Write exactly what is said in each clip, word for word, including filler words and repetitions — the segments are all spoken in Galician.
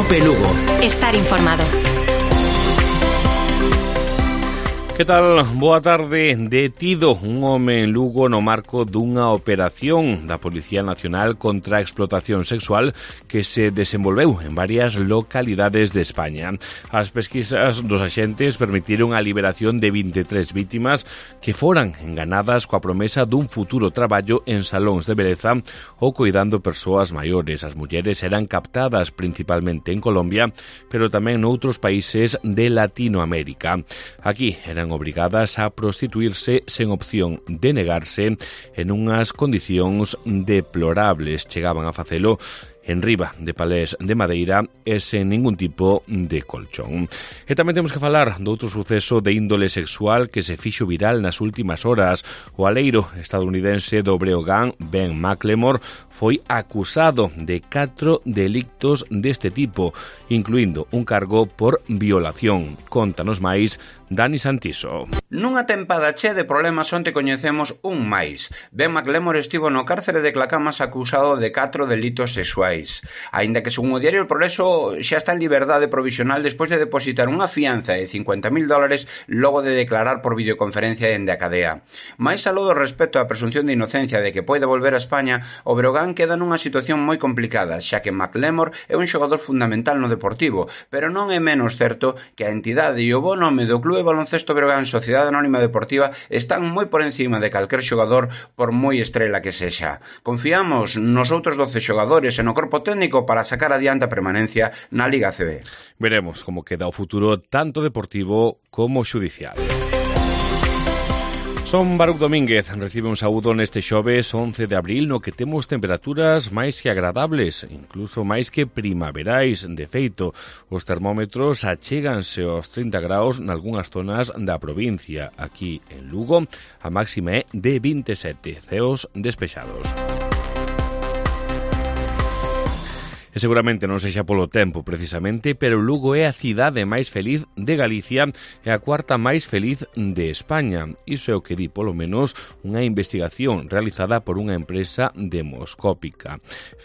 Cope Lugo. Estar informado. Que tal? Boa tarde. Detido un home en Lugo no marco dunha operación da Policía Nacional contra a explotación sexual que se desenvolveu en varias localidades de España. As pesquisas dos axentes permitiron a liberación de vinte e tres vítimas que foran enganadas coa promesa dun futuro traballo en salóns de beleza ou coidando persoas maiores. As mulleres eran captadas principalmente en Colombia, pero tamén noutros países de Latinoamérica. Aquí eran obrigadas a prostituirse sen opción de negarse en unhas condicións deplorables. Chegaban a facelo en riba de palés de madeira e sen ningún tipo de colchón. E tamén temos que falar do outro suceso de índole sexual que se fixo viral nas últimas horas. O aleiro estadounidense do Breogán, Ben McLemore, foi acusado de catro delictos deste tipo, incluindo un cargo por violación. Contanos máis Dani Santiso. Nunha tempada che de problemas onte coñecemos un máis. Ben McLemore estivo no cárcere de Clacamas acusado de catro delitos sexuais. Aínda que, según o diario El Progreso, xa está en liberdade provisional despois de depositar unha fianza de cincuenta mil dólares logo de declarar por videoconferencia dende a cadea. Mais aló do respecto á presunción de inocencia de que pode volver a España, o Breogán queda nunha situación moi complicada, xa que McLemore é un xogador fundamental no Deportivo, pero non é menos certo que a entidade e o bo nome do Clube Baloncesto Breogán Sociedade Anónima Deportiva están moi por encima de calquer xogador, por moi estrela que sexa. Confiamos nos outros doce xogadores e no corpo técnico para sacar adiante a permanencia na Liga A C B. Veremos como queda o futuro tanto deportivo como xudicial. Son Baruch Domínguez, recibe un saúdo neste xoves once de abril no que temos temperaturas máis que agradables, incluso máis que primaverais. De feito, os termómetros achéganse aos trinta graus nalgúnas zonas da provincia. Aquí en Lugo, a máxima é de vinte e sete, ceos despexados. E seguramente non sexa polo tempo precisamente, pero Lugo é a cidade máis feliz de Galicia e a cuarta máis feliz de España. Iso é o que di polo menos unha investigación realizada por unha empresa demoscópica.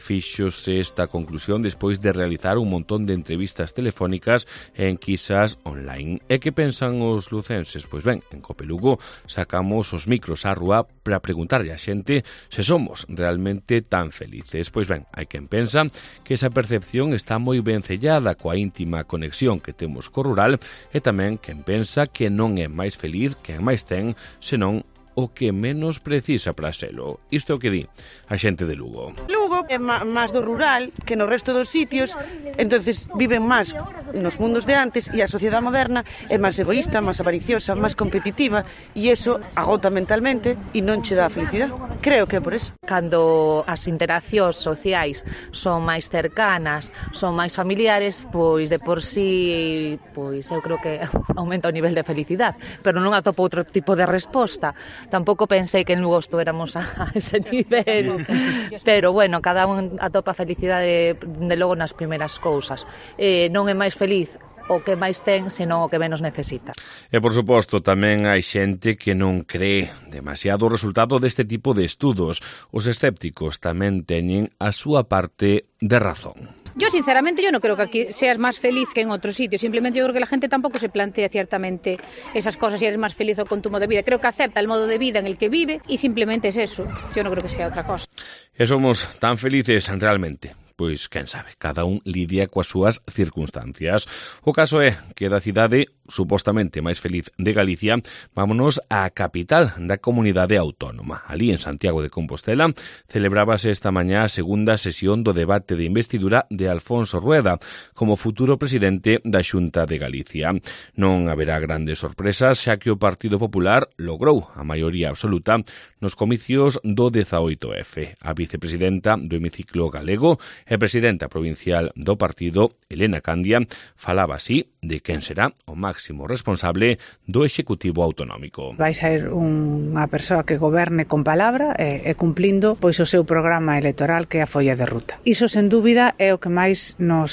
Fíxose esta conclusión despois de realizar un montón de entrevistas telefónicas e enquisas online. E que pensan os lucenses? Pois ben, en Cope Lugo sacamos os micros á rúa para preguntarlle a xente se somos realmente tan felices. Pois ben, hai quen pensa que esa percepción está moi ben sellada coa íntima conexión que temos co rural e tamén quen pensa que non é máis feliz quen máis ten, senón o que menos precisa para selo. Isto é o que di a xente de Lugo. Lugo é máis do rural que no resto dos sitios, entonces viven máis nos mundos de antes e a sociedade moderna é máis egoísta, máis avariciosa, máis competitiva e eso agota mentalmente e non che dá felicidade. Creo que é por eso. Cando as interaccións sociais son máis cercanas, son máis familiares, pois de por sí, pois eu creo que aumenta o nivel de felicidade, pero non atopo outro tipo de resposta. Tampouco pensei que en Lugo estuéramos a ese nivel, pero bueno, cada un atopa felicidade de logo nas primeiras cousas. Eh, non é máis feliz o que máis ten, senón o que menos necesita. E, por suposto, tamén hai xente que non cree demasiado o resultado deste tipo de estudos. Os escépticos tamén teñen a súa parte de razón. Yo, sinceramente, yo no creo que aquí seas más feliz que en otros sitios. Simplemente yo creo que la gente tampoco se plantea ciertamente esas cosas, si eres más feliz o con tu modo de vida. Creo que acepta el modo de vida en el que vive y simplemente es eso. Yo no creo que sea otra cosa. E somos tan felices realmente? Pois, quen sabe, cada un lidia coas súas circunstancias. O caso é que da cidade supostamente máis feliz de Galicia, vámonos á capital da comunidade autónoma. Ali, en Santiago de Compostela, celebrábase esta mañá a segunda sesión do debate de investidura de Alfonso Rueda como futuro presidente da Xunta de Galicia. Non haberá grandes sorpresas, xa que o Partido Popular logrou a maioría absoluta nos comicios do dezaoito efe. A vicepresidenta do hemiciclo galego e presidenta provincial do partido, Elena Candia, falaba así de quen será o máximo responsable do Executivo Autonómico. Vai ser unha persoa que goberne con palabra e, e cumplindo pois o seu programa electoral que é a folla de ruta. Iso, sen dúbida, é o que máis nos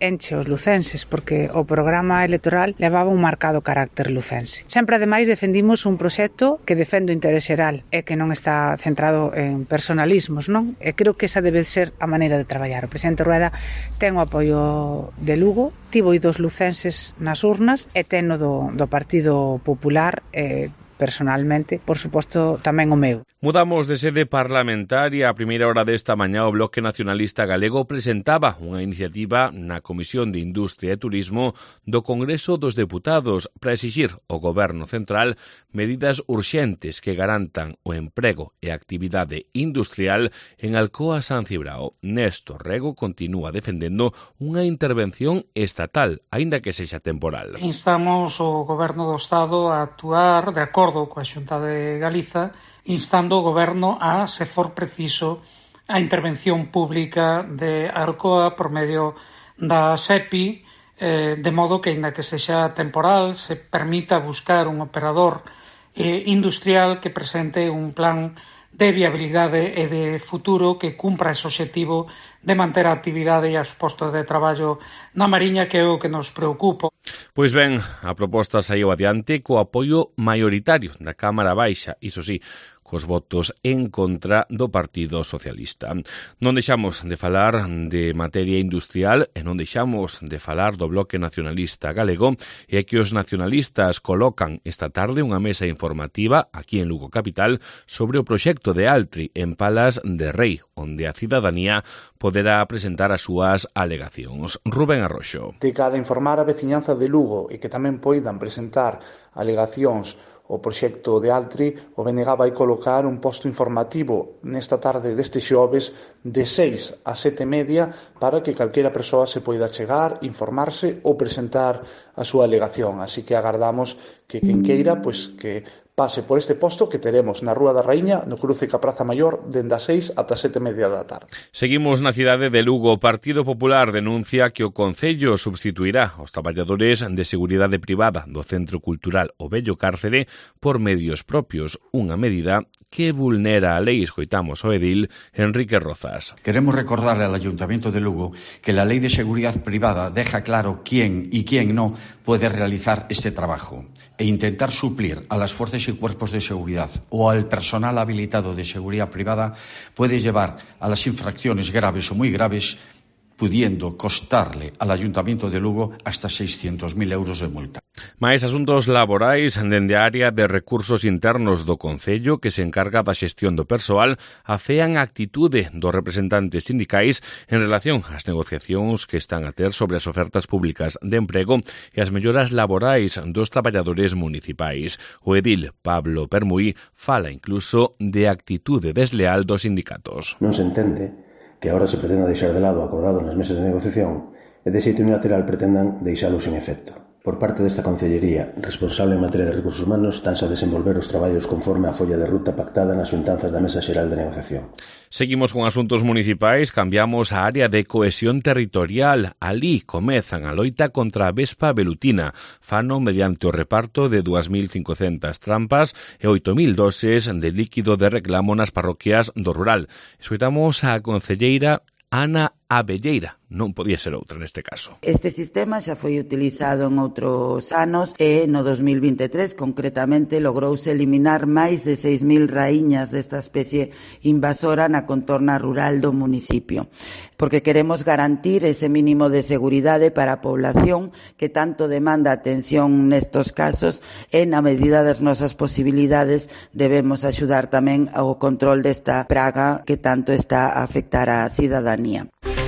enche os lucenses, porque o programa electoral levaba un marcado carácter lucense. Sempre, ademais, defendimos un proxecto que defende o interese xeral e que non está centrado en personalismos, non? E creo que esa debe ser a maneira de traballar. O presidente Rueda ten o apoio de Lugo, tivo dos lucenses nas urnas e ten o do, do Partido Popular, e personalmente, por suposto, tamén o meu. Mudamos de sede parlamentaria. A primeira hora desta mañá o Bloque Nacionalista Galego presentaba unha iniciativa na Comisión de Industria e Turismo do Congreso dos Deputados para exixir ao Goberno Central medidas urxentes que garantan o emprego e a actividade industrial en Alcoa San Cibrao. Néstor Rego continúa defendendo unha intervención estatal, aínda que sexa temporal. Instamos o Goberno do Estado a actuar de acordo coa Xunta de Galiza, instando o Goberno a, se for preciso, a intervención pública de Alcoa por medio da SEPI, eh, de modo que, ainda que sexa temporal, se permita buscar un operador eh, industrial que presente un plan de viabilidade e de futuro que cumpra ese obxectivo de manter a actividade e os postos de traballo na Mariña, que é o que nos preocupa. Pois ben, a proposta saiu adiante co apoio maioritario da Cámara Baixa, iso sí, cos votos en contra do Partido Socialista. Non deixamos de falar de materia industrial e non deixamos de falar do Bloque Nacionalista Galego, e é que os nacionalistas colocan esta tarde unha mesa informativa aquí en Lugo Capital sobre o proxecto de Altri en Palas de Rei, onde a cidadanía poderá presentar as súas alegacións. Rubén Arroxo. De cara a informar a veciñanza de Lugo e que tamén poidan presentar alegacións o proxecto de Altri, o B N G vai colocar un posto informativo nesta tarde deste xoves de seis a sete e media para que calquera persoa se poida chegar, informarse ou presentar a súa alegación. Así que agardamos que quen queira, pois que pase por este posto que teremos na Rúa da Raíña, no cruce ca Praza Maior, dende as seis ata sete e media da tarde. Seguimos na cidade de Lugo. O Partido Popular denuncia que o Concello substituirá aos traballadores de seguridade privada do Centro Cultural O Vello Cárcere por medios propios, unha medida que vulnera a lei. Escoitamos o edil Enrique Rozas. Queremos recordarle al Ayuntamiento de Lugo que la Ley de Seguridad Privada deja claro quién y quién no puede realizar este trabajo e intentar suplir a las fuerzas y cuerpos de seguridad o al personal habilitado de seguridad privada puede llevar a las infracciones graves o muy graves, pudiendo costarle al Ayuntamiento de Lugo hasta seiscientos mil euros de multa. Mais asuntos laborais dende a área de recursos internos do Concello, que se encarga da xestión do persoal, afean a actitude dos representantes sindicais en relación ás negociacións que están a ter sobre as ofertas públicas de emprego e as melloras laborais dos traballadores municipais. O edil Pablo Permuí fala incluso de actitude desleal dos sindicatos. Non se entende que agora se pretenda deixar de lado o acordado nas mesas de negociación e de xeito unilateral pretendan deixalo sen efecto. Por parte desta Concellería, responsable en materia de recursos humanos, danse a desenvolver os traballos conforme a folla de ruta pactada nas xuntanzas da Mesa Xeral de Negociación. Seguimos con asuntos municipais, cambiamos a área de cohesión territorial. Alí comezan a loita contra a vespa velutina. Fano mediante o reparto de dúas mil cincocentas trampas e oito mil doses de líquido de reclamo nas parroquias do rural. Escoitamos a concelleira Ana Abelleira, non podía ser outra neste caso. Este sistema xa foi utilizado en outros anos e no dos mil vinte e tres concretamente logrouse eliminar máis de seis mil raíñas desta especie invasora na contorna rural do municipio, porque queremos garantir ese mínimo de seguridade para a población que tanto demanda atención nestos casos e na medida das nosas posibilidades debemos axudar tamén ao control desta praga que tanto está a afectar á cidadanía.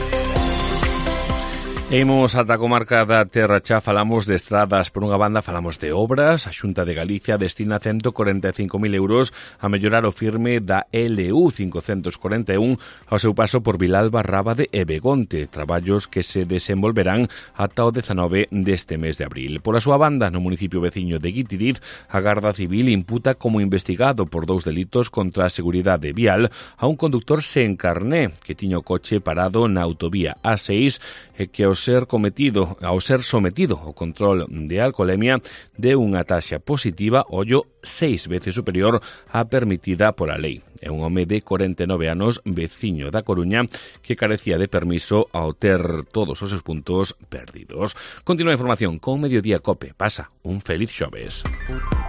Imos ata a comarca da Terra Chá, falamos de estradas. Por unha banda falamos de obras. A Xunta de Galicia destina ciento corenta e cinco mil euros a mellorar o firme da L U cincocentos corenta e un ao seu paso por Vilalba, Rábade e Begonte, traballos que se desenvolverán ata o dezanove deste mes de abril. Por a súa banda, no municipio veciño de Guitiriz, a Garda Civil imputa como investigado por dous delitos contra a seguridade vial a un conductor sen carné que tiña o coche parado na autovía A seis e que os ser cometido, ao ser sometido ao control de alcolemia de unha taxa positiva, ollo, seis veces superior á permitida pola lei. É un home de corenta e nove anos, veciño da Coruña, que carecía de permiso ao ter todos os seus puntos perdidos. Continúa a información con Mediodía Cope. Pasa un feliz xoves.